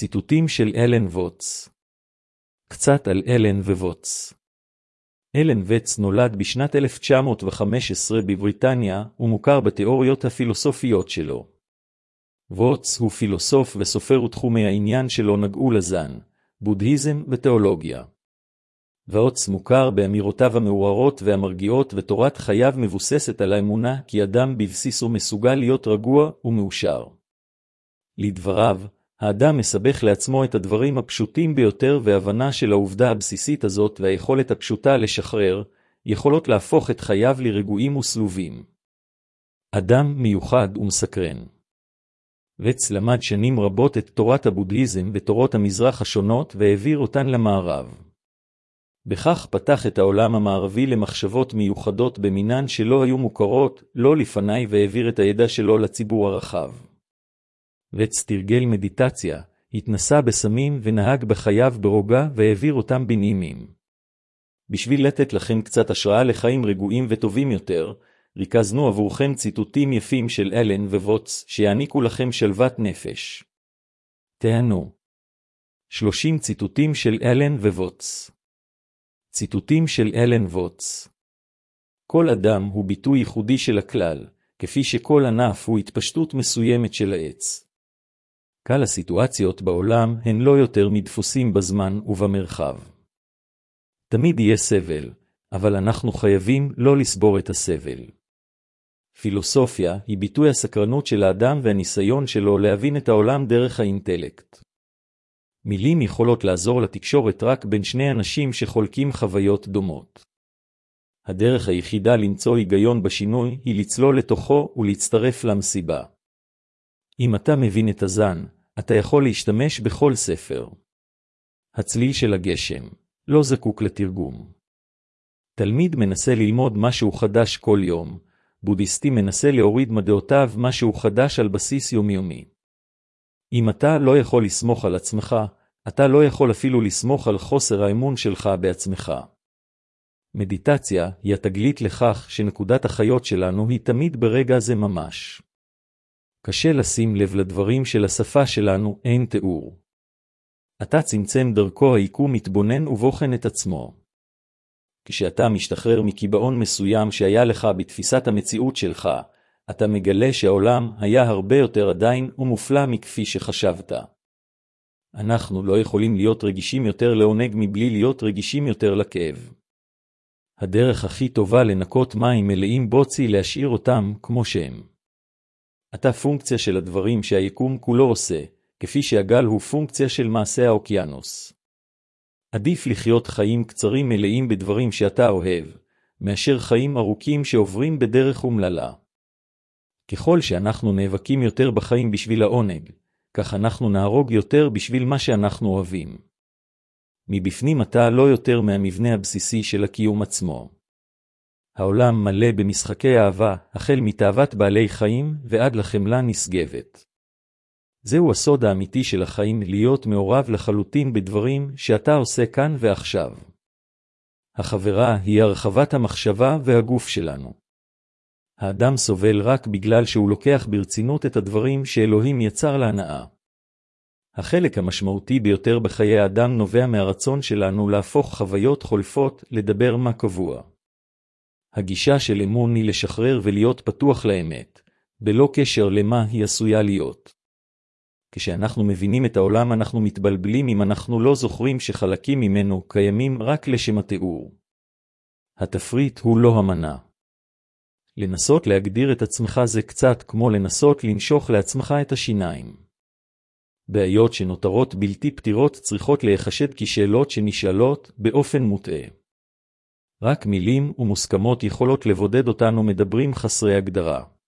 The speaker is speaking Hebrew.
ציטוטים של אלן ווטס. קצת על אלן וווטס. אלן ווטס נולד בשנת 1915 בבריטניה, ומוכר בתיאוריות הפילוסופיות שלו. ווטס הוא פילוסוף וסופר ותחומי העניין שלו נגעו לזן, בודהיזם ותיאולוגיה. ווטס מוכר באמירותיו המעוררות והמרגיעות, ותורת חייו מבוססת על האמונה כי אדם בבסיסו מסוגל להיות רגוע ומאושר. לדבריו, האדם מסבך לעצמו את הדברים הפשוטים ביותר, והבנה של העובדה הבסיסית הזאת והיכולת הפשוטה לשחרר, יכולות להפוך את חייו לרגועים וסלובים. אדם מיוחד ומסקרן. ווטס למד שנים רבות את תורת הבודהיזם ותורות המזרח השונות והעביר אותן למערב. בכך פתח את העולם המערבי למחשבות מיוחדות במינן שלא היו מוכרות, לא לפני, והעביר את הידע שלו לציבור הרחב. ווטס תרגל מדיטציה, התנסה בסמים ונהג בחייו ברוגע והעביר אותם בנעימים. בשביל לתת לכם קצת השראה לחיים רגועים וטובים יותר, ריכזנו עבורכם ציטוטים יפים של אלן וווטס שיעניקו לכם שלוות נפש. תהנו. 30 ציטוטים של אלן וווטס. ציטוטים של אלן ווטס. כל אדם הוא ביטוי ייחודי של הכלל, כפי שכל ענף הוא התפשטות מסוימת של העץ. כל הסיטואציות בעולם הן לא יותר מדפוסים בזמן ובמרחב. תמיד יהיה סבל, אבל אנחנו חייבים לא לסבור את הסבל. פילוסופיה היא ביטוי הסקרנות של האדם והניסיון שלו להבין את העולם דרך האינטלקט. מילים יכולות לעזור לתקשורת רק בין שני אנשים שחולקים חוויות דומות. הדרך היחידה למצוא היגיון בשינוי היא לצלול לתוכו ולהצטרף למסיבה. אם אתה מבין את הזן, אתה יכול להשתמש בכל ספר. הצליל של הגשם לא זקוק לתרגום. תלמיד מנסה ללמוד משהו חדש כל יום, בודהיסטי מנסה להוריד מדעותיו משהו חדש על בסיס יומיומי. אם אתה לא יכול לסמוך על עצמך, אתה לא יכול אפילו לסמוך על חוסר האמון שלך בעצמך. מדיטציה היא התגלית לכך שנקודת החיות שלנו היא תמיד ברגע זה ממש. קשה לשים לב לדברים של השפה שלנו, אין תיאור. אתה צמצם דרכו היקום מתבונן ובוחן את עצמו. כשאתה משתחרר מקיבעון מסוים שהיה לך בתפיסת המציאות שלך, אתה מגלה שהעולם היה הרבה יותר עדיין ומופלא מכפי שחשבת. אנחנו לא יכולים להיות רגישים יותר לעונג מבלי להיות רגישים יותר לכאב. הדרך הכי טובה לנקות מים מלאים בוצי להשאיר אותם כמו שהם. אתה פונקציה של הדברים שהיקום כולו עושה, כפי שהגל הוא פונקציה של מעשה האוקיינוס. עדיף לחיות חיים קצרים מלאים בדברים שאתה אוהב, מאשר חיים ארוכים שעוברים בדרך אומללה. ככל שאנחנו נאבקים יותר בחיים בשביל העונג, כך אנחנו נהרוג יותר בשביל מה שאנחנו אוהבים. מבפנים אתה לא יותר מהמבנה הבסיסי של הקיום עצמו. העולם מלא במשחקי אהבה, החל מתאוות בעלי חיים ועד לחמלה נשגבת. זהו הסוד האמיתי של החיים, להיות מעורב לחלוטין בדברים שאתה עושה כאן ועכשיו. החברה היא הרחבת המחשבה והגוף שלנו. האדם סובל רק בגלל שהוא לוקח ברצינות את הדברים שאלוהים יצר להנאה. החלק המשמעותי ביותר בחיי האדם נובע מהרצון שלנו להפוך חוויות חולפות לדבר מה קבוע. הגישה של אמון היא לשחרר ולהיות פתוח לאמת, בלא קשר למה היא עשויה להיות. כשאנחנו מבינים את העולם אנחנו מתבלבלים אם אנחנו לא זוכרים שחלקים ממנו קיימים רק לשם התיאור. התפריט הוא לא המנה. לנסות להגדיר את עצמך זה קצת כמו לנסות לנשוך לעצמך את השיניים. בעיות שנותרות בלתי פתירות צריכות להיחשד כשאלות שנשאלות באופן מוטעה. רק מילים ומוסכמות יכולות לבודד אותנו מדברים חסרי הגדרה.